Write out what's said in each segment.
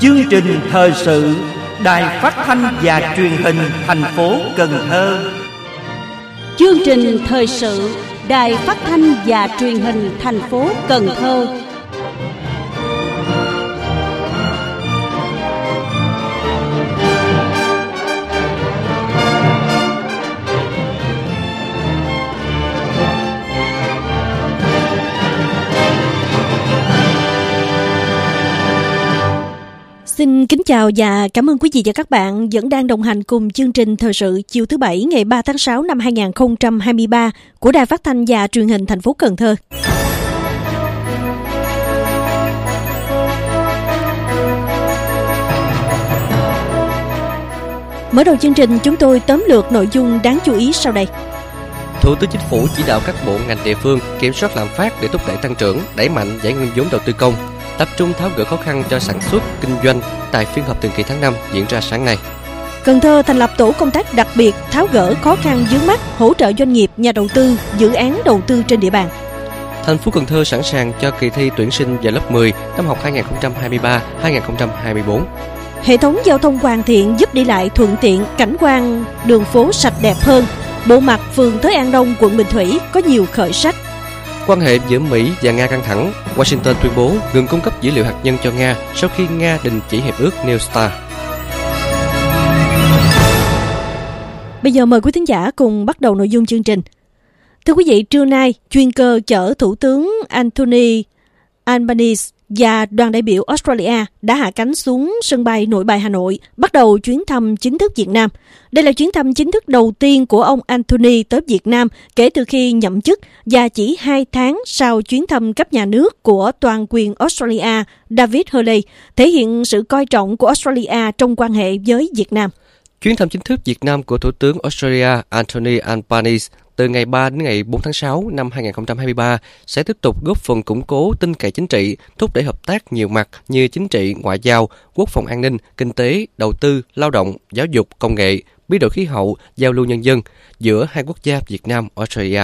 Chương trình thời sự Đài Phát thanh và Truyền hình thành phố Cần Thơ. Chương trình thời sự Đài Phát thanh và Truyền hình thành phố Cần Thơ. Xin kính chào và cảm ơn quý vị và các bạn vẫn đang đồng hành cùng chương trình thời sự chiều thứ Bảy ngày 3 tháng 6 năm 2023 của Đài Phát thanh và Truyền hình thành phố Cần Thơ. Mở đầu chương trình, chúng tôi tóm lược nội dung đáng chú ý sau đây. Thủ tướng Chính phủ chỉ đạo các bộ ngành địa phương kiểm soát lạm phát để thúc đẩy tăng trưởng, đẩy mạnh giải ngân vốn đầu tư công, tập trung tháo gỡ khó khăn cho sản xuất, kinh doanh tại phiên họp thường kỳ tháng 5 diễn ra sáng nay. Cần Thơ thành lập tổ công tác đặc biệt tháo gỡ khó khăn vướng mắc, hỗ trợ doanh nghiệp, nhà đầu tư, dự án đầu tư trên địa bàn. Thành phố Cần Thơ sẵn sàng cho kỳ thi tuyển sinh vào lớp 10 năm học 2023-2024. Hệ thống giao thông hoàn thiện giúp đi lại thuận tiện, cảnh quan đường phố sạch đẹp hơn. Bộ mặt phường Thới An Đông, quận Bình Thủy có nhiều khởi sắc. Quan hệ giữa Mỹ và Nga căng thẳng, Washington tuyên bố ngừng cung cấp dữ liệu hạt nhân cho Nga sau khi Nga đình chỉ hiệp ước New START. Bây giờ mời quý thính giả cùng bắt đầu nội dung chương trình. Thưa quý vị, trưa nay, chuyên cơ chở Thủ tướng Anthony Albanese và đoàn đại biểu Australia đã hạ cánh xuống sân bay Nội Bài Hà Nội, bắt đầu chuyến thăm chính thức Việt Nam. Đây là chuyến thăm chính thức đầu tiên của ông Anthony tới Việt Nam kể từ khi nhậm chức và chỉ 2 tháng sau chuyến thăm cấp nhà nước của toàn quyền Australia David Hurley, thể hiện sự coi trọng của Australia trong quan hệ với Việt Nam. Chuyến thăm chính thức Việt Nam của Thủ tướng Australia Anthony Albanese từ ngày 3 đến ngày 4 tháng 6 năm 2023 sẽ tiếp tục góp phần củng cố tin cậy chính trị, thúc đẩy hợp tác nhiều mặt như chính trị, ngoại giao, quốc phòng an ninh, kinh tế, đầu tư, lao động, giáo dục, công nghệ, biến đổi khí hậu, giao lưu nhân dân giữa hai quốc gia Việt Nam, Australia.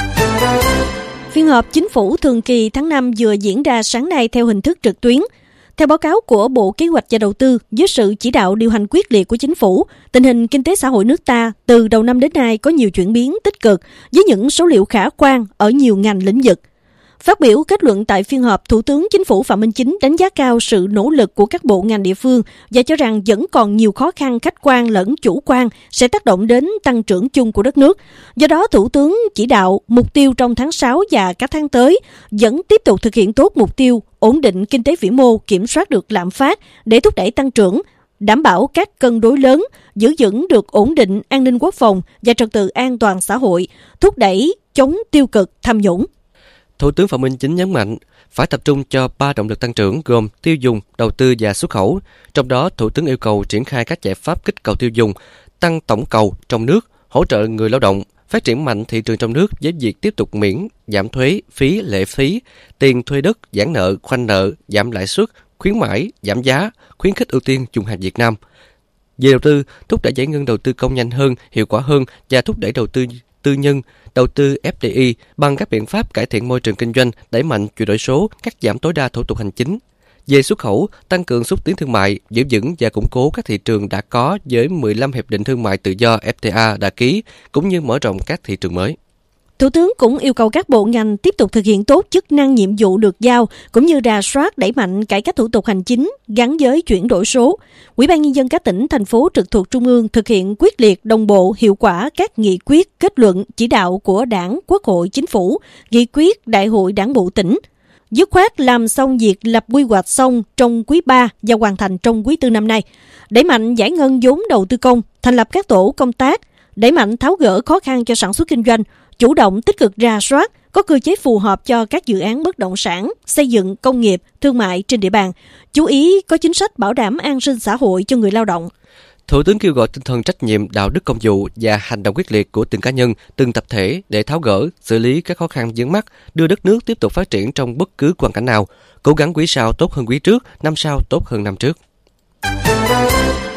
Phiên họp chính phủ thường kỳ tháng 5 vừa diễn ra sáng nay theo hình thức trực tuyến. Theo báo cáo của Bộ Kế hoạch và Đầu tư, dưới sự chỉ đạo điều hành quyết liệt của chính phủ, tình hình kinh tế xã hội nước ta từ đầu năm đến nay có nhiều chuyển biến tích cực với những số liệu khả quan ở nhiều ngành lĩnh vực. Phát biểu kết luận tại phiên họp, Thủ tướng Chính phủ Phạm Minh Chính đánh giá cao sự nỗ lực của các bộ ngành địa phương và cho rằng vẫn còn nhiều khó khăn khách quan lẫn chủ quan sẽ tác động đến tăng trưởng chung của đất nước. Do đó, Thủ tướng chỉ đạo mục tiêu trong tháng 6 và các tháng tới vẫn tiếp tục thực hiện tốt mục tiêu ổn định kinh tế vĩ mô, kiểm soát được lạm phát để thúc đẩy tăng trưởng, đảm bảo các cân đối lớn, giữ vững được ổn định an ninh quốc phòng và trật tự an toàn xã hội, thúc đẩy chống tiêu cực tham nhũng. Thủ tướng Phạm Minh Chính nhấn mạnh phải tập trung cho 3 động lực tăng trưởng gồm tiêu dùng, đầu tư và xuất khẩu. Trong đó, Thủ tướng yêu cầu triển khai các giải pháp kích cầu tiêu dùng, tăng tổng cầu trong nước, hỗ trợ người lao động, phát triển mạnh thị trường trong nước với việc tiếp tục miễn, giảm thuế, phí, lệ phí, tiền thuê đất, giãn nợ, khoanh nợ, giảm lãi suất, khuyến mãi, giảm giá, khuyến khích ưu tiên dùng hàng Việt Nam. Về đầu tư, thúc đẩy giải ngân đầu tư công nhanh hơn, hiệu quả hơn và thúc đẩy đầu tư tư nhân, đầu tư FDI bằng các biện pháp cải thiện môi trường kinh doanh, đẩy mạnh chuyển đổi số, cắt giảm tối đa thủ tục hành chính. Về xuất khẩu, tăng cường xúc tiến thương mại, giữ vững và củng cố các thị trường đã có với 15 hiệp định thương mại tự do FTA đã ký, cũng như mở rộng các thị trường mới. Thủ tướng cũng yêu cầu các bộ ngành tiếp tục thực hiện tốt chức năng nhiệm vụ được giao, cũng như rà soát đẩy mạnh cải cách thủ tục hành chính gắn với chuyển đổi số. Ủy ban Nhân dân các tỉnh, thành phố trực thuộc Trung ương thực hiện quyết liệt, đồng bộ, hiệu quả các nghị quyết, kết luận, chỉ đạo của Đảng, Quốc hội, Chính phủ, nghị quyết Đại hội Đảng bộ tỉnh. Dứt khoát làm xong việc lập quy hoạch xong trong quý 3 và hoàn thành trong quý 4 năm nay. Đẩy mạnh giải ngân vốn đầu tư công, thành lập các tổ công tác, đẩy mạnh tháo gỡ khó khăn cho sản xuất kinh doanh, chủ động tích cực rà soát, có cơ chế phù hợp cho các dự án bất động sản, xây dựng, công nghiệp, thương mại trên địa bàn. Chú ý có chính sách bảo đảm an sinh xã hội cho người lao động. Thủ tướng kêu gọi tinh thần trách nhiệm, đạo đức công vụ và hành động quyết liệt của từng cá nhân, từng tập thể để tháo gỡ, xử lý các khó khăn vướng mắc, đưa đất nước tiếp tục phát triển trong bất cứ hoàn cảnh nào, cố gắng quý sau tốt hơn quý trước, năm sau tốt hơn năm trước.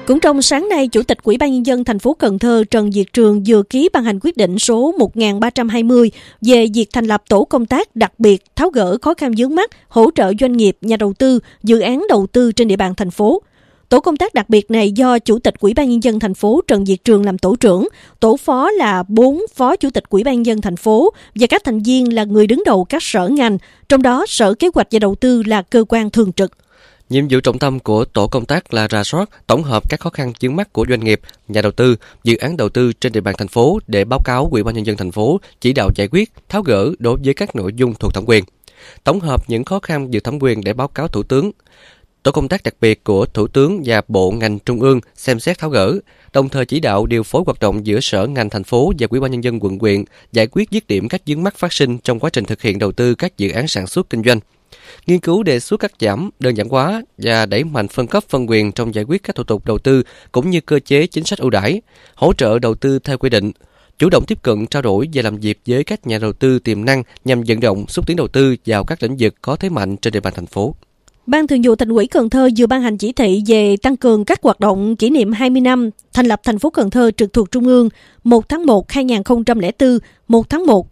Cũng trong sáng nay, Chủ tịch Ủy ban Nhân dân thành phố Cần Thơ Trần Việt Trường vừa ký ban hành quyết định số 1320 về việc thành lập tổ công tác đặc biệt tháo gỡ khó khăn vướng mắc, hỗ trợ doanh nghiệp, nhà đầu tư, dự án đầu tư trên địa bàn thành phố. Tổ công tác đặc biệt này do Chủ tịch Ủy ban Nhân dân thành phố Trần Việt Trường làm tổ trưởng, tổ phó là 4 phó Chủ tịch Ủy ban Nhân dân thành phố và các thành viên là người đứng đầu các sở ngành, trong đó Sở Kế hoạch và Đầu tư là cơ quan thường trực. Nhiệm vụ trọng tâm của tổ công tác là rà soát, tổng hợp các khó khăn vướng mắc của doanh nghiệp, nhà đầu tư, dự án đầu tư trên địa bàn thành phố để báo cáo Ủy ban Nhân dân thành phố chỉ đạo giải quyết, tháo gỡ đối với các nội dung thuộc thẩm quyền. Tổng hợp những khó khăn vượt thẩm quyền để báo cáo Thủ tướng. Tổ công tác đặc biệt của Thủ tướng và bộ ngành trung ương xem xét tháo gỡ, đồng thời chỉ đạo điều phối hoạt động giữa sở ngành thành phố và Ủy ban Nhân dân quận huyện, giải quyết dứt điểm các vướng mắc phát sinh trong quá trình thực hiện đầu tư các dự án sản xuất kinh doanh. Nghiên cứu đề xuất cắt giảm, đơn giản hóa và đẩy mạnh phân cấp phân quyền trong giải quyết các thủ tục đầu tư cũng như cơ chế chính sách ưu đãi, hỗ trợ đầu tư theo quy định, chủ động tiếp cận trao đổi và làm việc với các nhà đầu tư tiềm năng nhằm vận động xúc tiến đầu tư vào các lĩnh vực có thế mạnh trên địa bàn thành phố. Ban Thường vụ Thành ủy Cần Thơ vừa ban hành chỉ thị về tăng cường các hoạt động kỷ niệm 20 năm thành lập thành phố Cần Thơ trực thuộc Trung ương 1 tháng 1 2004, 1 tháng 1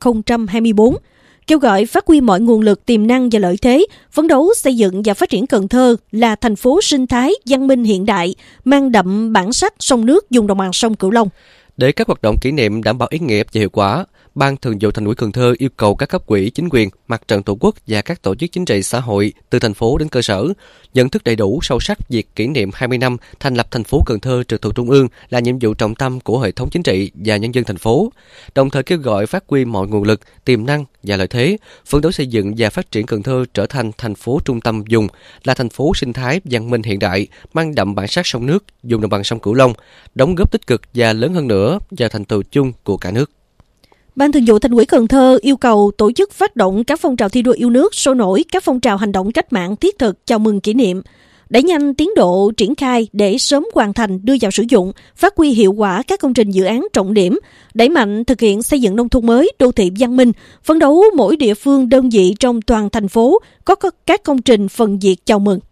2024. Kêu gọi phát huy mọi nguồn lực tiềm năng và lợi thế, phấn đấu xây dựng và phát triển Cần Thơ là thành phố sinh thái, văn minh hiện đại, mang đậm bản sắc sông nước vùng đồng bằng sông Cửu Long. Để các hoạt động kỷ niệm đảm bảo ý nghĩa và hiệu quả, Ban Thường vụ Thành ủy Cần Thơ yêu cầu các cấp ủy, chính quyền, mặt trận tổ quốc và các tổ chức chính trị xã hội từ thành phố đến cơ sở nhận thức đầy đủ sâu sắc việc kỷ niệm 20 năm thành lập thành phố Cần Thơ trực thuộc Trung ương là nhiệm vụ trọng tâm của hệ thống chính trị và nhân dân thành phố. Đồng thời kêu gọi phát huy mọi nguồn lực, tiềm năng và lợi thế, phấn đấu xây dựng và phát triển Cần Thơ trở thành thành phố trung tâm vùng, là thành phố sinh thái, văn minh hiện đại, mang đậm bản sắc sông nước, vùng đồng bằng sông Cửu Long, đóng góp tích cực và lớn hơn nữa vào thành tựu chung của cả nước. Ban Thường vụ Thành ủy Cần Thơ yêu cầu tổ chức phát động các phong trào thi đua yêu nước sôi nổi, các phong trào hành động cách mạng thiết thực chào mừng kỷ niệm, đẩy nhanh tiến độ triển khai để sớm hoàn thành đưa vào sử dụng, phát huy hiệu quả các công trình dự án trọng điểm, đẩy mạnh thực hiện xây dựng nông thôn mới, đô thị văn minh, phấn đấu mỗi địa phương đơn vị trong toàn thành phố có các công trình phần việc chào mừng.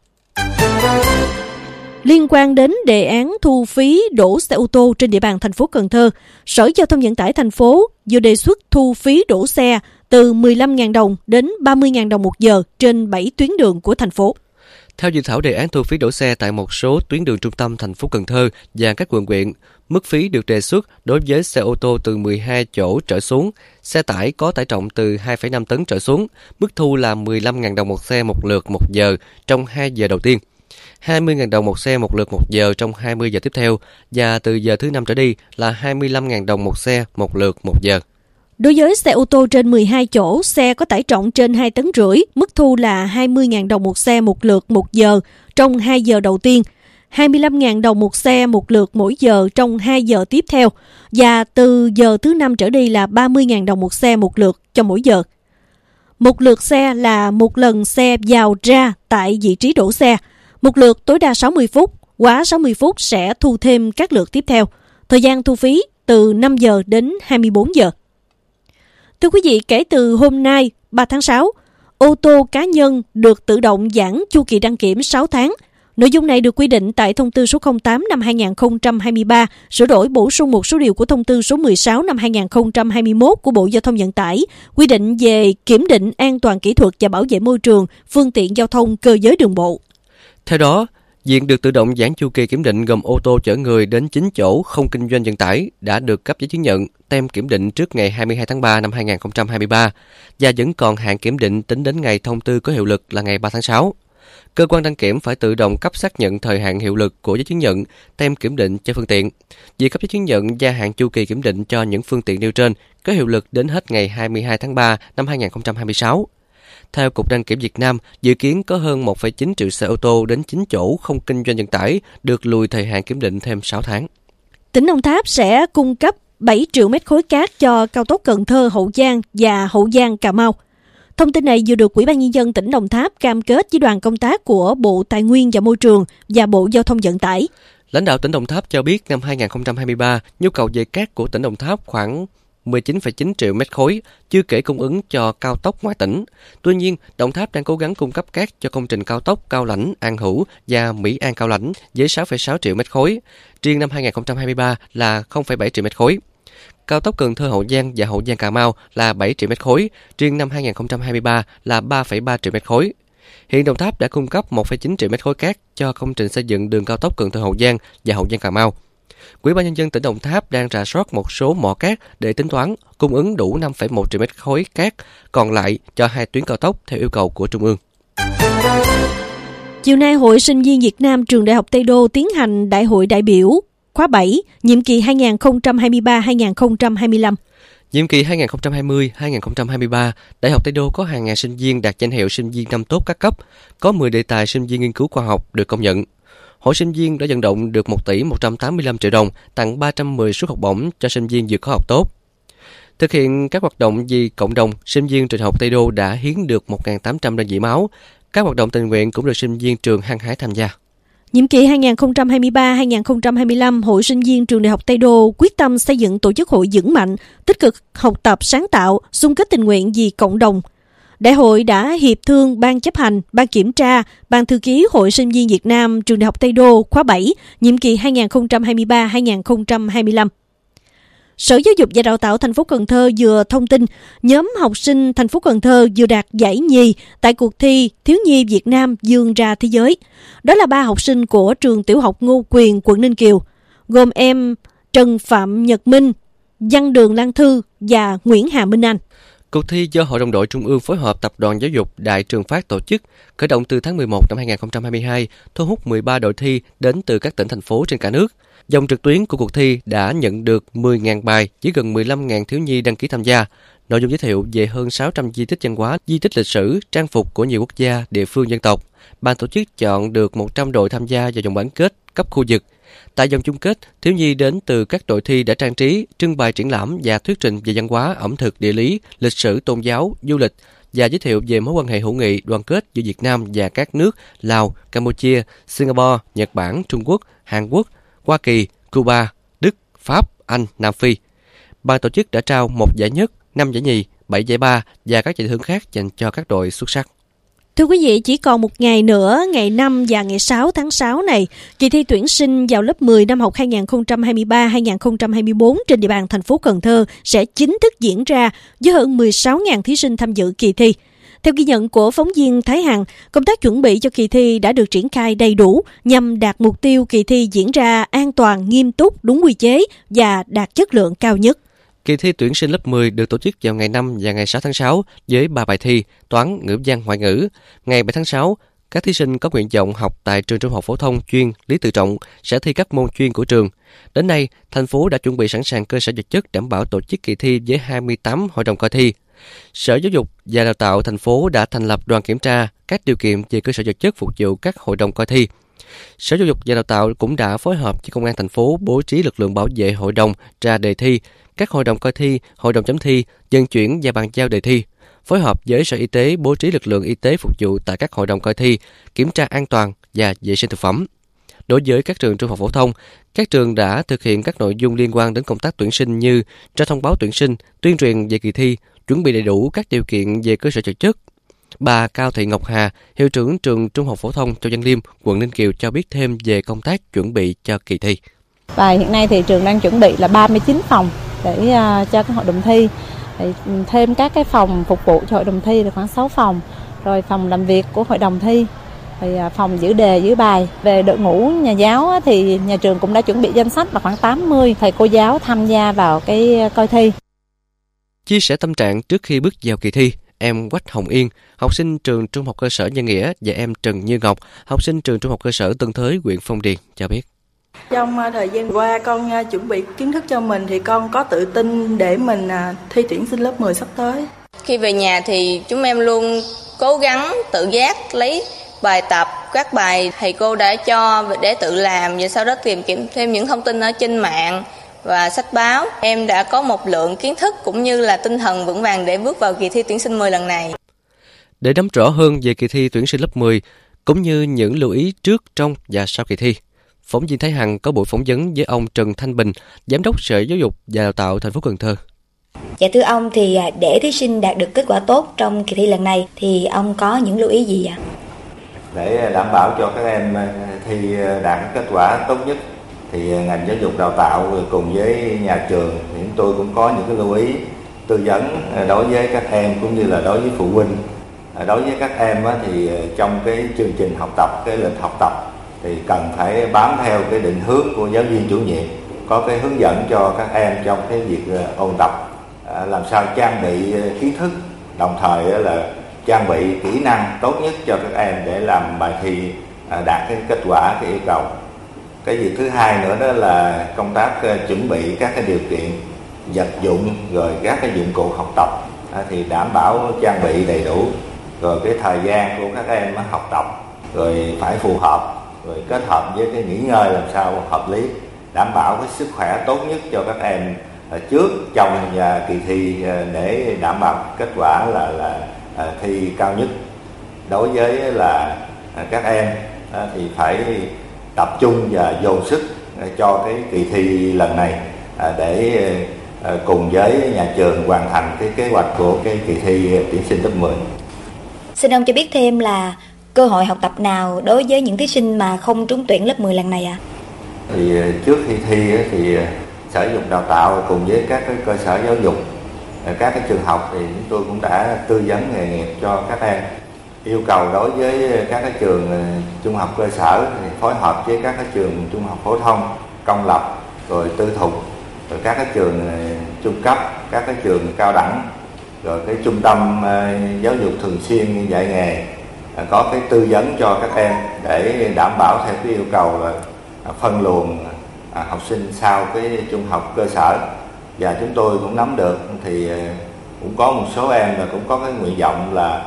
Liên quan đến đề án thu phí đỗ xe ô tô trên địa bàn thành phố Cần Thơ, Sở Giao thông Vận tải thành phố vừa đề xuất thu phí đỗ xe từ 15.000 đồng đến 30.000 đồng một giờ trên 7 tuyến đường của thành phố. Theo dự thảo đề án thu phí đỗ xe tại một số tuyến đường trung tâm thành phố Cần Thơ và các quận huyện, mức phí được đề xuất đối với xe ô tô từ 12 chỗ trở xuống, xe tải có tải trọng từ 2,5 tấn trở xuống, mức thu là 15.000 đồng một xe một lượt một giờ trong 2 giờ đầu tiên. 20.000 đồng một xe một lượt một giờ trong 20 giờ tiếp theo và từ giờ thứ 5 trở đi là 25.000 đồng một xe một lượt một giờ. Đối với xe ô tô trên 12 chỗ, xe có tải trọng trên 2,5 tấn, mức thu là 20.000 đồng một xe một lượt một giờ trong 2 giờ đầu tiên, 25.000 đồng một xe một lượt mỗi giờ trong 2 giờ tiếp theo và từ giờ thứ 5 trở đi là 30.000 đồng một xe một lượt cho mỗi giờ. Một lượt xe là một lần xe vào ra tại vị trí đổ xe. Một lượt tối đa 60 phút, quá 60 phút sẽ thu thêm các lượt tiếp theo. Thời gian thu phí từ 5 giờ đến 24 giờ. Thưa quý vị, kể từ hôm nay, 3 tháng 6, ô tô cá nhân được tự động giãn chu kỳ đăng kiểm 6 tháng. Nội dung này được quy định tại Thông tư số 08 năm 2023, sửa đổi bổ sung một số điều của Thông tư số 16 năm 2021 của Bộ Giao thông Vận tải, quy định về kiểm định an toàn kỹ thuật và bảo vệ môi trường, phương tiện giao thông cơ giới đường bộ. Theo đó, diện được tự động giãn chu kỳ kiểm định gồm ô tô chở người đến 9 chỗ không kinh doanh vận tải đã được cấp giấy chứng nhận tem kiểm định trước ngày 22 tháng 3 năm 2023 và vẫn còn hạn kiểm định tính đến ngày thông tư có hiệu lực là ngày 3 tháng 6. Cơ quan đăng kiểm phải tự động cấp xác nhận thời hạn hiệu lực của giấy chứng nhận tem kiểm định cho phương tiện. Việc cấp giấy chứng nhận gia hạn chu kỳ kiểm định cho những phương tiện nêu trên có hiệu lực đến hết ngày 22 tháng 3 năm 2026. Theo Cục Đăng kiểm Việt Nam, dự kiến có hơn 1,9 triệu xe ô tô đến 9 chỗ không kinh doanh vận tải được lùi thời hạn kiểm định thêm 6 tháng. Tỉnh Đồng Tháp sẽ cung cấp 7 triệu mét khối cát cho cao tốc Cần Thơ - Hậu Giang và Hậu Giang - Cà Mau. Thông tin này vừa được Ủy ban Nhân dân tỉnh Đồng Tháp cam kết với đoàn công tác của Bộ Tài nguyên và Môi trường và Bộ Giao thông Vận tải. Lãnh đạo tỉnh Đồng Tháp cho biết năm 2023, nhu cầu về cát của tỉnh Đồng Tháp khoảng 19,9 triệu mét khối, chưa kể cung ứng cho cao tốc ngoài tỉnh. Tuy nhiên, Đồng Tháp đang cố gắng cung cấp cát cho công trình cao tốc Cao Lãnh, An Hữu và Mỹ An Cao Lãnh với 6,6 triệu mét khối. Riêng năm 2023 là 0,7 triệu mét khối. Cao tốc Cần Thơ Hậu Giang và Hậu Giang Cà Mau là 7 triệu mét khối, riêng năm 2023 là 3,3 triệu mét khối. Hiện Đồng Tháp đã cung cấp 1,9 triệu mét khối cát cho công trình xây dựng đường cao tốc Cần Thơ Hậu Giang và Hậu Giang Cà Mau. Ủy ban nhân dân tỉnh Đồng Tháp đang rà soát một số mỏ cát để tính toán cung ứng đủ 5,1 triệu mét khối cát còn lại cho 2 tuyến cao tốc theo yêu cầu của Trung ương. Chiều nay, Hội Sinh viên Việt Nam Trường Đại học Tây Đô tiến hành Đại hội đại biểu khóa 7, nhiệm kỳ 2023-2025. Nhiệm kỳ 2020-2023, Đại học Tây Đô có hàng ngàn sinh viên đạt danh hiệu sinh viên năm tốt các cấp, có 10 đề tài sinh viên nghiên cứu khoa học được công nhận. Hội sinh viên đã vận động được 1 tỷ 185 triệu đồng, tặng 310 suất học bổng cho sinh viên vượt khó học tốt. Thực hiện các hoạt động vì cộng đồng, sinh viên trường Đại học Tây Đô đã hiến được 1.800 đơn vị máu. Các hoạt động tình nguyện cũng được sinh viên trường hăng hái tham gia. Nhiệm kỳ 2023-2025, Hội Sinh viên Trường Đại học Tây Đô quyết tâm xây dựng tổ chức hội vững mạnh, tích cực học tập sáng tạo, xung kích tình nguyện vì cộng đồng. Đại hội đã hiệp thương Ban chấp hành, Ban kiểm tra, Ban thư ký Hội Sinh viên Việt Nam Trường Đại học Tây Đô khóa 7, nhiệm kỳ 2023-2025. Sở Giáo dục và Đào tạo thành phố Cần Thơ vừa thông tin nhóm học sinh thành phố Cần Thơ vừa đạt giải nhì tại cuộc thi Thiếu nhi Việt Nam vươn ra thế giới. Đó là 3 học sinh của trường tiểu học Ngô Quyền, quận Ninh Kiều, gồm em Trần Phạm Nhật Minh, Văn Đường Lan Thư và Nguyễn Hà Minh Anh. Cuộc thi do Hội đồng đội Trung ương phối hợp Tập đoàn Giáo dục Đại Trường Phát tổ chức, khởi động từ tháng 11 năm 2022, thu hút 13 đội thi đến từ các tỉnh thành phố trên cả nước. Dòng trực tuyến của cuộc thi đã nhận được 10.000 bài với gần 15.000 thiếu nhi đăng ký tham gia. Nội dung giới thiệu về hơn 600 di tích văn hóa, di tích lịch sử, trang phục của nhiều quốc gia, địa phương dân tộc. Ban tổ chức chọn được 100 đội tham gia vào vòng bán kết cấp khu vực. Tại vòng chung kết, thiếu nhi đến từ các đội thi đã trang trí, trưng bày triển lãm và thuyết trình về văn hóa, ẩm thực, địa lý, lịch sử, tôn giáo, du lịch và giới thiệu về mối quan hệ hữu nghị, đoàn kết giữa Việt Nam và các nước Lào, Campuchia, Singapore, Nhật Bản, Trung Quốc, Hàn Quốc, Hoa Kỳ, Cuba, Đức, Pháp, Anh, Nam Phi. Ban tổ chức đã trao 1 giải nhất, 5 giải nhì, 7 giải ba và các giải thưởng khác dành cho các đội xuất sắc. Thưa quý vị, chỉ còn một ngày nữa, ngày 5 và ngày 6 tháng 6 này, kỳ thi tuyển sinh vào lớp 10 năm học 2023-2024 trên địa bàn thành phố Cần Thơ sẽ chính thức diễn ra với hơn 16.000 thí sinh tham dự kỳ thi. Theo ghi nhận của phóng viên Thái Hằng, công tác chuẩn bị cho kỳ thi đã được triển khai đầy đủ nhằm đạt mục tiêu kỳ thi diễn ra an toàn, nghiêm túc, đúng quy chế và đạt chất lượng cao nhất. Kỳ thi tuyển sinh lớp 10 được tổ chức vào ngày 5 và ngày 6 tháng 6 với 3 bài thi toán, ngữ văn, ngoại ngữ. Ngày 7 tháng 6, các thí sinh có nguyện vọng học tại trường Trung học phổ thông chuyên Lý Tự Trọng sẽ thi các môn chuyên của trường. Đến nay, thành phố đã chuẩn bị sẵn sàng cơ sở vật chất đảm bảo tổ chức kỳ thi với 28 hội đồng coi thi. Sở Giáo dục và Đào tạo thành phố đã thành lập đoàn kiểm tra các điều kiện về cơ sở vật chất phục vụ các hội đồng coi thi. Sở Giáo dục và Đào tạo cũng đã phối hợp với Công an thành phố bố trí lực lượng bảo vệ hội đồng ra đề thi, các hội đồng coi thi, hội đồng chấm thi, vận chuyển và bàn giao đề thi. Phối hợp với Sở Y tế bố trí lực lượng y tế phục vụ tại các hội đồng coi thi, kiểm tra an toàn và vệ sinh thực phẩm. Đối với các trường trung học phổ thông, các trường đã thực hiện các nội dung liên quan đến công tác tuyển sinh như ra thông báo tuyển sinh, tuyên truyền về kỳ thi, chuẩn bị đầy đủ các điều kiện về cơ sở vật chất. Bà Cao Thị Ngọc Hà, hiệu trưởng trường Trung học phổ thông Châu Văn Liêm, quận Ninh Kiều cho biết thêm về công tác chuẩn bị cho kỳ thi. Và hiện nay thì trường đang chuẩn bị là 39 phòng để cho các hội đồng thi. Thêm các cái phòng phục vụ cho hội đồng thi là khoảng 6 phòng, rồi phòng làm việc của hội đồng thi, rồi phòng giữ đề, giữ bài. Về đội ngũ nhà giáo thì nhà trường cũng đã chuẩn bị danh sách là khoảng 80 thầy cô giáo tham gia vào cái coi thi. Chia sẻ tâm trạng trước khi bước vào kỳ thi, em Quách Hồng Yên, học sinh trường Trung học cơ sở Nhân Nghĩa và em Trần Như Ngọc, học sinh trường Trung học cơ sở Tân Thới, huyện Phong Điền cho biết. Trong thời gian qua con chuẩn bị kiến thức cho mình thì con có tự tin để mình thi tuyển sinh lớp 10 sắp tới. Khi về nhà thì chúng em luôn cố gắng tự giác lấy bài tập, các bài thầy cô đã cho để tự làm và sau đó tìm kiếm thêm những thông tin ở trên mạng và sách báo. Em đã có một lượng kiến thức cũng như là tinh thần vững vàng để bước vào kỳ thi tuyển sinh 10 lần này. Để nắm rõ hơn về kỳ thi tuyển sinh lớp 10 cũng như những lưu ý trước, trong và sau kỳ thi, phóng viên Thái Hằng có buổi phỏng vấn với ông Trần Thanh Bình, Giám đốc Sở Giáo dục và Đào tạo thành phố Cần Thơ. Dạ thưa ông, thì để thí sinh đạt được kết quả tốt trong kỳ thi lần này thì ông có những lưu ý gì ạ? Để đảm bảo cho các em thi đạt kết quả tốt nhất thì ngành giáo dục đào tạo cùng với nhà trường thì chúng tôi cũng có những cái lưu ý tư vấn đối với các em cũng như là đối với phụ huynh. Đối với các em thì trong cái chương trình học tập, cái lịch học tập thì cần phải bám theo cái định hướng của giáo viên chủ nhiệm, có cái hướng dẫn cho các em trong cái việc ôn tập, làm sao trang bị kiến thức, đồng thời là trang bị kỹ năng tốt nhất cho các em để làm bài thi đạt cái kết quả, cái yêu cầu. Cái việc thứ hai nữa đó là công tác chuẩn bị các cái điều kiện vật dụng rồi các cái dụng cụ học tập thì đảm bảo trang bị đầy đủ, rồi cái thời gian của các em học tập rồi phải phù hợp, rồi kết hợp với cái nghỉ ngơi làm sao hợp lý, đảm bảo cái sức khỏe tốt nhất cho các em trước, trong và kỳ thi để đảm bảo kết quả là thi cao nhất. Đối với là các em thì phải tập trung và dồn sức cho cái kỳ thi lần này để cùng với nhà trường hoàn thành cái kế hoạch của cái kỳ thi tuyển sinh lớp 10. Xin ông cho biết thêm là cơ hội học tập nào đối với những thí sinh mà không trúng tuyển lớp 10 lần này ạ? Thì trước khi thi thì Sở Giáo dục Đào tạo cùng với các cái cơ sở giáo dục, các cái trường học thì chúng tôi cũng đã tư vấn nghề nghiệp cho các em. Yêu cầu đối với các cái trường trung học cơ sở thì phối hợp với các cái trường trung học phổ thông công lập, rồi tư thục, rồi các cái trường trung cấp, các cái trường cao đẳng, rồi cái trung tâm giáo dục thường xuyên dạy nghề có cái tư vấn cho các em để đảm bảo theo cái yêu cầu là phân luồng học sinh sau cái trung học cơ sở. Và chúng tôi cũng nắm được thì cũng có một số em là cũng có cái nguyện vọng là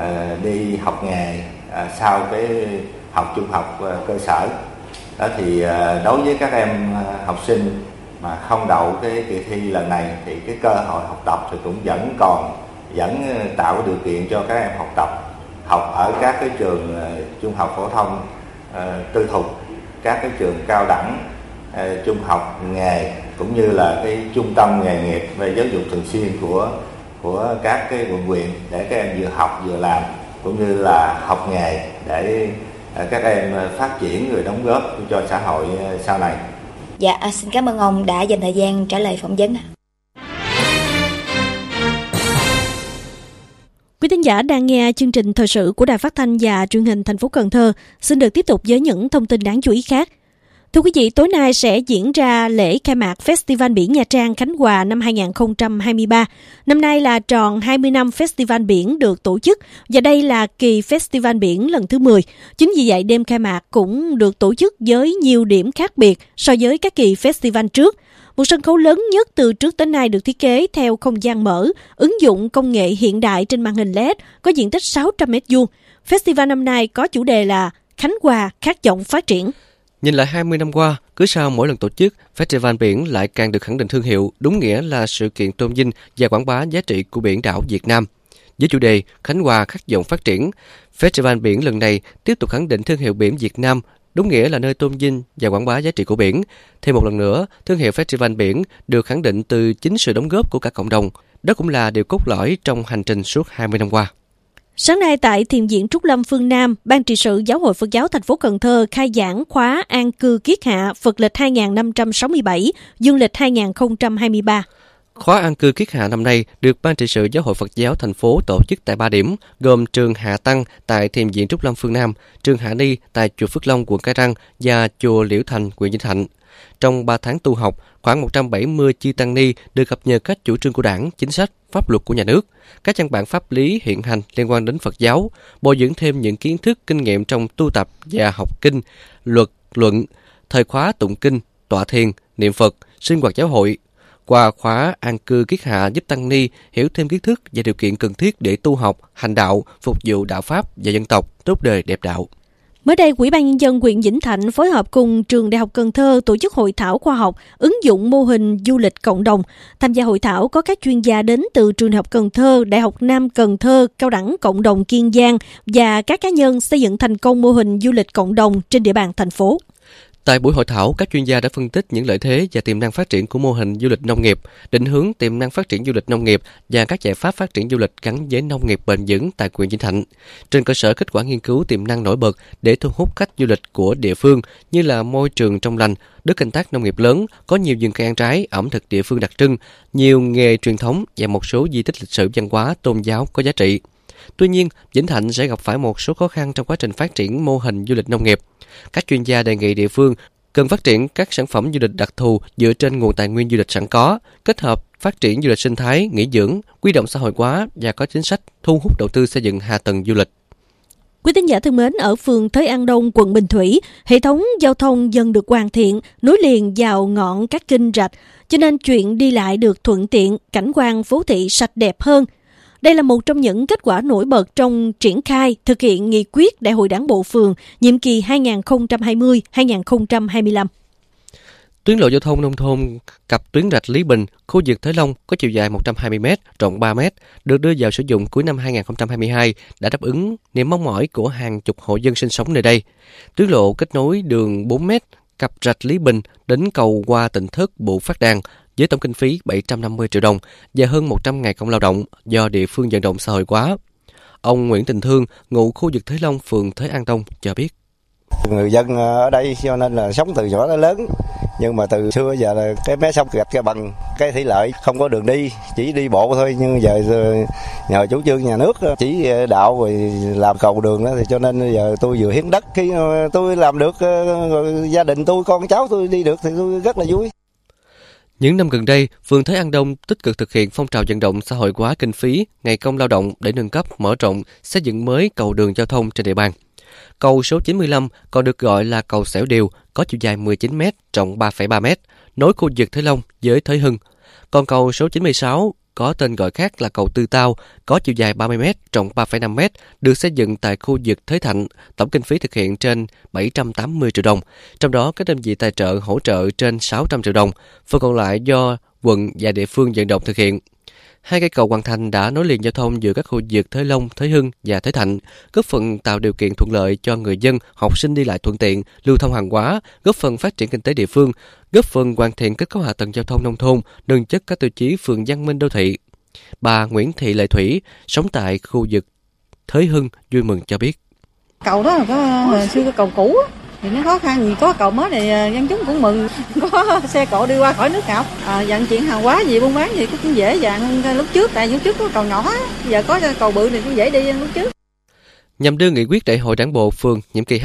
đi học nghề sau cái học trung học cơ sở. Đó thì đối với các em học sinh mà không đậu cái kỳ thi lần này thì cái cơ hội học tập thì cũng vẫn tạo điều kiện cho các em học ở các cái trường trung học phổ thông tư thục, các cái trường cao đẳng, trung học nghề cũng như là cái trung tâm nghề nghiệp về giáo dục thường xuyên của các cái quận huyện để các em vừa học vừa làm, cũng như là học nghề để các em phát triển rồi đóng góp cho xã hội sau này. Dạ, xin cảm ơn ông đã dành thời gian trả lời phỏng vấn. Quý thính giả đang nghe chương trình thời sự của Đài Phát thanh và Truyền hình thành phố Cần Thơ. Xin được tiếp tục với những thông tin đáng chú ý khác. Thưa quý vị, tối nay sẽ diễn ra lễ khai mạc Festival Biển Nha Trang Khánh Hòa năm 2023. Năm nay là tròn 20 năm Festival Biển được tổ chức và đây là kỳ Festival Biển lần thứ 10. Chính vì vậy, đêm khai mạc cũng được tổ chức với nhiều điểm khác biệt so với các kỳ Festival trước. Một sân khấu lớn nhất từ trước tới nay được thiết kế theo không gian mở, ứng dụng công nghệ hiện đại trên màn hình LED, có diện tích 600 m². Festival năm nay có chủ đề là Khánh Hòa khát vọng phát triển. Nhìn lại 20 năm qua, cứ sau mỗi lần tổ chức, Festival Biển lại càng được khẳng định thương hiệu, đúng nghĩa là sự kiện tôn vinh và quảng bá giá trị của biển đảo Việt Nam. Với chủ đề Khánh Hòa khát vọng phát triển, Festival Biển lần này tiếp tục khẳng định thương hiệu biển Việt Nam, đúng nghĩa là nơi tôn vinh và quảng bá giá trị của biển. Thêm một lần nữa, thương hiệu Festival Biển được khẳng định từ chính sự đóng góp của cả cộng đồng. Đó cũng là điều cốt lõi trong hành trình suốt 20 năm qua. Sáng nay tại Thiền viện Trúc Lâm phương Nam, Ban trị sự Giáo hội Phật giáo thành phố Cần Thơ khai giảng khóa An cư kiết hạ Phật lịch 2567, dương lịch 2023. Khóa An cư kiết hạ năm nay được Ban trị sự Giáo hội Phật giáo thành phố tổ chức tại 3 điểm, gồm trường Hạ Tăng tại Thiền viện Trúc Lâm phương Nam, trường Hạ Ni tại chùa Phước Long, quận Cái Răng và chùa Liễu Thành, huyện Vĩnh Thạnh. Trong 3 tháng tu học, khoảng 170 chư tăng ni được cập nhật các chủ trương của Đảng, chính sách, pháp luật của nhà nước, các văn bản pháp lý hiện hành liên quan đến Phật giáo, bồi dưỡng thêm những kiến thức, kinh nghiệm trong tu tập và học kinh, luật, luận, thời khóa tụng kinh, tọa thiền, niệm Phật, sinh hoạt giáo hội. Qua khóa An cư kiết hạ giúp tăng ni hiểu thêm kiến thức và điều kiện cần thiết để tu học, hành đạo, phục vụ đạo pháp và dân tộc, tốt đời đẹp đạo. Mới đây, Ủy ban Nhân dân huyện Vĩnh Thạnh phối hợp cùng Trường Đại học Cần Thơ tổ chức hội thảo khoa học ứng dụng mô hình du lịch cộng đồng. Tham gia hội thảo có các chuyên gia đến từ Trường Đại học Cần Thơ, Đại học Nam Cần Thơ, Cao đẳng Cộng đồng Kiên Giang và các cá nhân xây dựng thành công mô hình du lịch cộng đồng trên địa bàn thành phố. Tại buổi hội thảo, các chuyên gia đã phân tích những lợi thế và tiềm năng phát triển của mô hình du lịch nông nghiệp, định hướng tiềm năng phát triển du lịch nông nghiệp và các giải pháp phát triển du lịch gắn với nông nghiệp bền vững tại huyện Vĩnh Thạnh. Trên cơ sở kết quả nghiên cứu tiềm năng nổi bật để thu hút khách du lịch của địa phương như là môi trường trong lành, đất canh tác nông nghiệp lớn, có nhiều vườn cây ăn trái, ẩm thực địa phương đặc trưng, nhiều nghề truyền thống và một số di tích lịch sử văn hóa tôn giáo có giá trị. Tuy nhiên, Vĩnh Thạnh sẽ gặp phải một số khó khăn trong quá trình phát triển mô hình du lịch nông nghiệp. Các chuyên gia đề nghị địa phương cần phát triển các sản phẩm du lịch đặc thù dựa trên nguồn tài nguyên du lịch sẵn có, kết hợp phát triển du lịch sinh thái, nghỉ dưỡng, quy động xã hội hóa và có chính sách thu hút đầu tư xây dựng hạ tầng du lịch. Quý tín giả thân mến, ở phường Thới An Đông, quận Bình Thủy, hệ thống giao thông dần được hoàn thiện, nối liền vào ngọn các kênh rạch, cho nên chuyện đi lại được thuận tiện, cảnh quan phố thị sạch đẹp hơn. Đây là một trong những kết quả nổi bật trong triển khai thực hiện nghị quyết Đại hội Đảng bộ phường nhiệm kỳ 2020-2025. Tuyến lộ giao thông nông thôn cặp tuyến rạch Lý Bình, khu vực Thới Long có chiều dài 120 m, rộng 3 m, được đưa vào sử dụng cuối năm 2022 đã đáp ứng niềm mong mỏi của hàng chục hộ dân sinh sống nơi đây. Tuyến lộ kết nối đường 4 m cặp rạch Lý Bình đến cầu qua Tỉnh Thất Bụ Phát Đàn với tổng kinh phí 750 triệu đồng và hơn 100 ngày công lao động do địa phương vận động xã hội hóa. Ông Nguyễn Tình Thương, ngụ khu vực Thới Long, phường Thới An Đông cho biết. Người dân ở đây cho nên là sống từ nhỏ đến lớn, nhưng mà từ xưa giờ là cái mé sông gạch ra bằng cái thủy lợi, không có đường đi, chỉ đi bộ thôi. Nhưng giờ nhờ chủ trương nhà nước chỉ đạo rồi làm cầu đường đó, thì cho nên giờ tôi vừa hiến đất, khi tôi làm được, gia đình tôi, con cháu tôi đi được thì tôi rất là vui. Những năm gần đây, phường Thới An Đông tích cực thực hiện phong trào vận động xã hội hóa kinh phí, ngày công lao động để nâng cấp, mở rộng, xây dựng mới cầu đường giao thông trên địa bàn. Cầu số 95 còn được gọi là cầu Xẻo Điều, có chiều dài 19 m, rộng 3,3 m, nối khu vực Thới Long với Thới Hưng. Còn cầu số 96 có tên gọi khác là cầu Tư Tao, có chiều dài 30 m, rộng 3,5 m, được xây dựng tại khu vực Thới Thạnh, tổng kinh phí thực hiện trên 780 triệu đồng, trong đó các đơn vị tài trợ hỗ trợ trên 600 triệu đồng, phần còn lại do quận và địa phương vận động thực hiện. 2 cây cầu hoàn thành đã nối liền giao thông giữa các khu vực Thới Long, Thới Hưng và Thới Thạnh, góp phần tạo điều kiện thuận lợi cho người dân, học sinh đi lại thuận tiện, lưu thông hàng hóa, góp phần phát triển kinh tế địa phương, góp phần hoàn thiện kết cấu hạ tầng giao thông nông thôn, nâng chất các tiêu chí phường văn minh đô thị. Bà Nguyễn Thị Lệ Thủy, sống tại khu vực Thới Hưng, vui mừng cho biết. Cầu đó là hồi xưa cái cầu cũ thì nó khó khăn, vì có cầu mới này dân chúng cũng mừng, có xe cộ đi qua khỏi nước ngập, vận chuyển hàng hóa gì buôn bán gì cũng dễ dàng hơn lúc trước, tại lúc trước có cầu nhỏ, giờ có cầu bự thì cũng dễ đi hơn lúc trước. Nhằm đưa nghị quyết Đại hội Đảng bộ phường nhiệm kỳ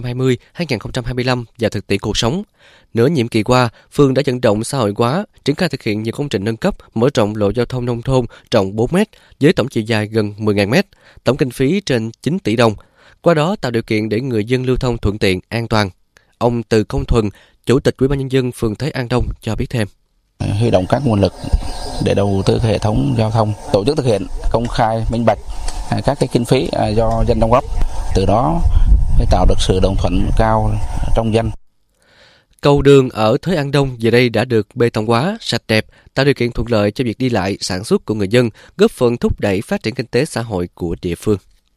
2020-2025 vào thực tiễn cuộc sống. Nửa nhiệm kỳ qua, phường đã vận động xã hội hóa, triển khai thực hiện nhiều công trình nâng cấp, mở rộng lộ giao thông nông thôn rộng 4 m với tổng chiều dài gần 10.000 m, tổng kinh phí trên 9 tỷ đồng. Qua đó tạo điều kiện để người dân lưu thông thuận tiện, an toàn. Ông Từ Công Thuần, Chủ tịch Ủy ban nhân dân phường Thới An Đông cho biết thêm. Huy động các nguồn lực để đầu tư hệ thống giao thông, tổ chức thực hiện công khai, minh bạch các cái kinh phí do dân đóng góp, từ đó mới tạo được sự đồng thuận cao trong dân. Cầu đường ở Thới An Đông giờ đây đã được bê tông hóa, sạch đẹp, tạo điều kiện thuận lợi cho việc đi lại, sản xuất của người dân, góp phần thúc đẩy phát triển kinh tế xã hội của địa phương.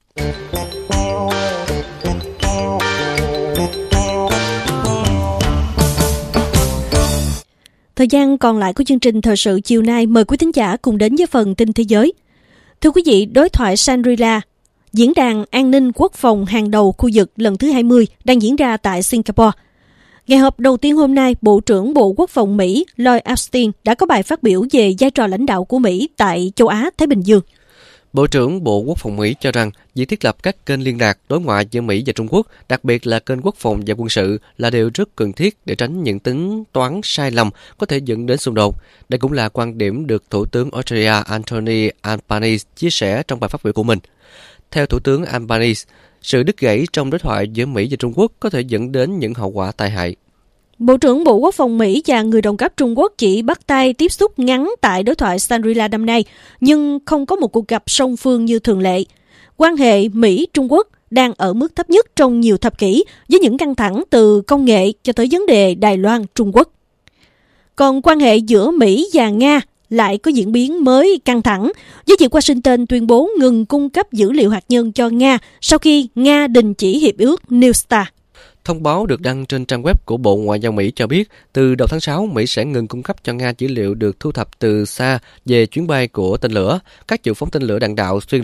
Thời gian còn lại của chương trình thời sự chiều nay, mời quý thính giả cùng đến với phần tin thế giới. Thưa quý vị, đối thoại Shangri-La, diễn đàn an ninh quốc phòng hàng đầu khu vực lần thứ 20 đang diễn ra tại Singapore. Ngày họp đầu tiên hôm nay, Bộ trưởng Bộ Quốc phòng Mỹ Lloyd Austin đã có bài phát biểu về vai trò lãnh đạo của Mỹ tại châu Á-Thái Bình Dương. Bộ trưởng Bộ Quốc phòng Mỹ cho rằng việc thiết lập các kênh liên lạc đối ngoại giữa Mỹ và Trung Quốc, đặc biệt là kênh quốc phòng và quân sự, là điều rất cần thiết để tránh những tính toán sai lầm có thể dẫn đến xung đột. Đây cũng là quan điểm được Thủ tướng Australia Anthony Albanese chia sẻ trong bài phát biểu của mình. Theo Thủ tướng Albanese, sự đứt gãy trong đối thoại giữa Mỹ và Trung Quốc có thể dẫn đến những hậu quả tai hại. Bộ trưởng Bộ Quốc phòng Mỹ và người đồng cấp Trung Quốc chỉ bắt tay tiếp xúc ngắn tại đối thoại Shangri-La năm nay, nhưng không có một cuộc gặp song phương như thường lệ. Quan hệ Mỹ-Trung Quốc đang ở mức thấp nhất trong nhiều thập kỷ, với những căng thẳng từ công nghệ cho tới vấn đề Đài Loan-Trung Quốc. Còn quan hệ giữa Mỹ và Nga lại có diễn biến mới căng thẳng, với việc Washington tuyên bố ngừng cung cấp dữ liệu hạt nhân cho Nga sau khi Nga đình chỉ hiệp ước New START. Thông báo được đăng trên trang web của Bộ Ngoại giao Mỹ cho biết, từ đầu tháng 6, Mỹ sẽ ngừng cung cấp cho Nga dữ liệu được thu thập từ xa về chuyến bay của tên lửa, các vụ phóng tên lửa đạn đạo xuyên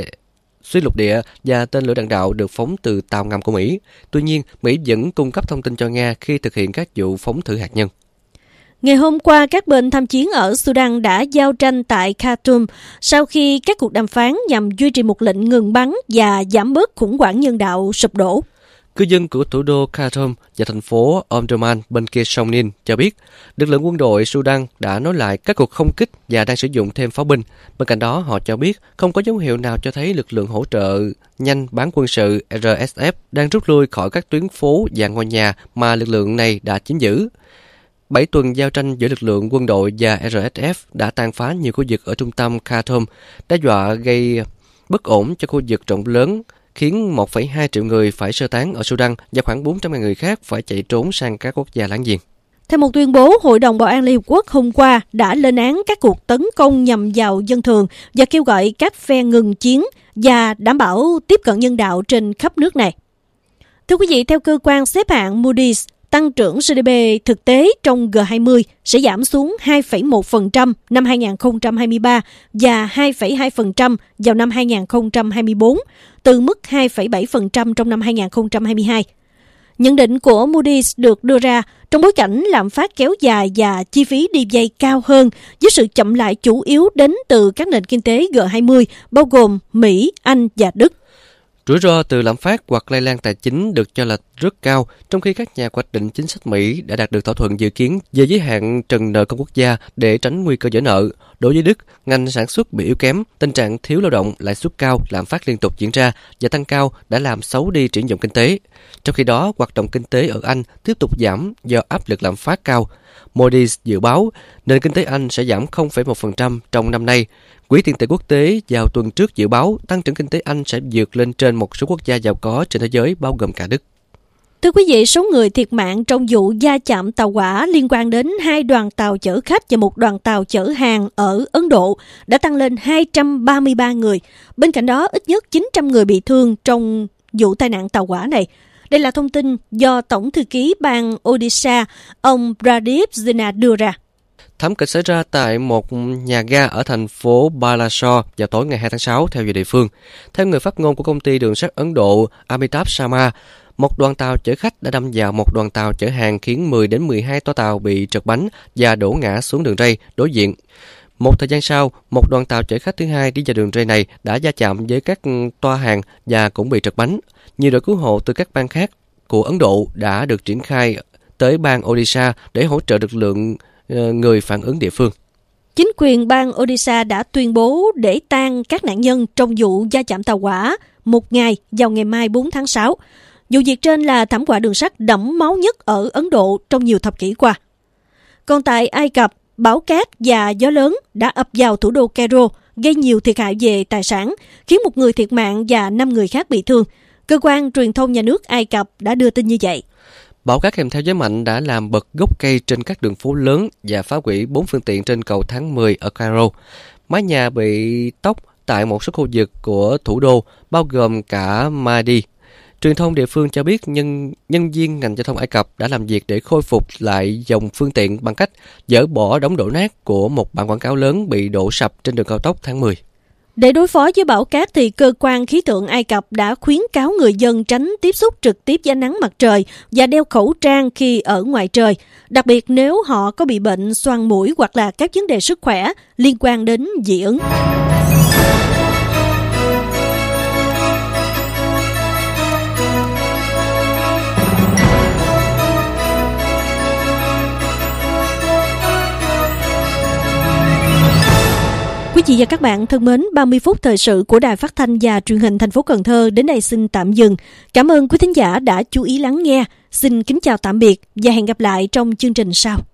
lục địa và tên lửa đạn đạo được phóng từ tàu ngầm của Mỹ. Tuy nhiên, Mỹ vẫn cung cấp thông tin cho Nga khi thực hiện các vụ phóng thử hạt nhân. Ngày hôm qua, các bên tham chiến ở Sudan đã giao tranh tại Khartoum sau khi các cuộc đàm phán nhằm duy trì một lệnh ngừng bắn và giảm bớt khủng hoảng nhân đạo sụp đổ. Cư dân của thủ đô Khartoum và thành phố Omdurman bên kia sông Nin cho biết, lực lượng quân đội Sudan đã nối lại các cuộc không kích và đang sử dụng thêm pháo binh. Bên cạnh đó, họ cho biết không có dấu hiệu nào cho thấy lực lượng hỗ trợ nhanh bán quân sự RSF đang rút lui khỏi các tuyến phố và ngôi nhà mà lực lượng này đã chiếm giữ. 7 tuần giao tranh giữa lực lượng quân đội và RSF đã tàn phá nhiều khu vực ở trung tâm Khartoum, đe dọa gây bất ổn cho khu vực rộng lớn, khiến 1,2 triệu người phải sơ tán ở Sudan và khoảng 400.000 người khác phải chạy trốn sang các quốc gia láng giềng. Theo một tuyên bố, Hội đồng Bảo an Liên Hợp Quốc hôm qua đã lên án các cuộc tấn công nhằm vào dân thường và kêu gọi các phe ngừng chiến và đảm bảo tiếp cận nhân đạo trên khắp nước này. Thưa quý vị, theo cơ quan xếp hạng Moody's, tăng trưởng GDP thực tế trong G20 sẽ giảm xuống 2,1% năm 2023 và 2,2% vào năm 2024, từ mức 2,7% trong năm 2022. Nhận định của Moody's được đưa ra trong bối cảnh lạm phát kéo dài và chi phí đi vay cao hơn, với sự chậm lại chủ yếu đến từ các nền kinh tế G20, bao gồm Mỹ, Anh và Đức. Rủi ro từ lạm phát hoặc lây lan tài chính được cho là rất cao, trong khi các nhà hoạch định chính sách Mỹ đã đạt được thỏa thuận dự kiến về giới hạn trần nợ công quốc gia để tránh nguy cơ vỡ nợ. Đối với Đức, ngành sản xuất bị yếu kém, tình trạng thiếu lao động, lãi suất cao, lạm phát liên tục diễn ra và tăng cao đã làm xấu đi triển vọng kinh tế. Trong khi đó, hoạt động kinh tế ở Anh tiếp tục giảm do áp lực lạm phát cao. Moody's dự báo nền kinh tế Anh sẽ giảm 0,1% trong năm nay. Quỹ tiền tệ quốc tế vào tuần trước dự báo tăng trưởng kinh tế Anh sẽ vượt lên trên một số quốc gia giàu có trên thế giới, bao gồm cả Đức. Thưa quý vị, số người thiệt mạng trong vụ va chạm tàu hỏa liên quan đến 2 đoàn tàu chở khách và một đoàn tàu chở hàng ở Ấn Độ đã tăng lên 233 người. Bên cạnh đó, ít nhất 900 người bị thương trong vụ tai nạn tàu hỏa này. Đây là thông tin do Tổng thư ký bang Odisha, ông Pradeep Zina đưa ra. Thảm kịch xảy ra tại một nhà ga ở thành phố Balasore vào tối ngày 2 tháng 6 theo giờ địa phương. Theo người phát ngôn của công ty đường sắt Ấn Độ Amitabh Sharma, một đoàn tàu chở khách đã đâm vào một đoàn tàu chở hàng khiến 10 đến 12 toa tàu bị trật bánh và đổ ngã xuống đường ray đối diện. Một thời gian sau, một đoàn tàu chở khách thứ hai đi vào đường ray này đã va chạm với các toa hàng và cũng bị trật bánh. Nhiều đội cứu hộ từ các bang khác của Ấn Độ đã được triển khai tới bang Odisha để hỗ trợ lực lượng người phản ứng địa phương. Chính quyền bang Odisha đã tuyên bố để tang các nạn nhân trong vụ va chạm tàu hỏa một ngày vào ngày mai 4 tháng 6. Vụ việc trên là thảm họa đường sắt đẫm máu nhất ở Ấn Độ trong nhiều thập kỷ qua. Còn tại Ai Cập, bão cát và gió lớn đã ập vào thủ đô Cairo, gây nhiều thiệt hại về tài sản, khiến một người thiệt mạng và 5 người khác bị thương. Cơ quan truyền thông nhà nước Ai Cập đã đưa tin như vậy. Bão cát kèm theo gió mạnh đã làm bật gốc cây trên các đường phố lớn và phá hủy 4 phương tiện trên cầu tháng 10 ở Cairo. Mái nhà bị tốc tại một số khu vực của thủ đô, bao gồm cả Mahdi. Truyền thông địa phương cho biết nhân viên ngành giao thông Ai Cập đã làm việc để khôi phục lại dòng phương tiện bằng cách dỡ bỏ đống đổ nát của một bảng quảng cáo lớn bị đổ sập trên đường cao tốc tháng 10. Để đối phó với bão cát thì cơ quan khí tượng Ai Cập đã khuyến cáo người dân tránh tiếp xúc trực tiếp với ánh nắng mặt trời và đeo khẩu trang khi ở ngoài trời, đặc biệt nếu họ có bị bệnh xoang mũi hoặc là các vấn đề sức khỏe liên quan đến dị ứng. Quý vị và các bạn thân mến, 30 phút thời sự của Đài Phát thanh và Truyền hình thành phố Cần Thơ đến đây xin tạm dừng. Cảm ơn quý thính giả đã chú ý lắng nghe. Xin kính chào tạm biệt và hẹn gặp lại trong chương trình sau.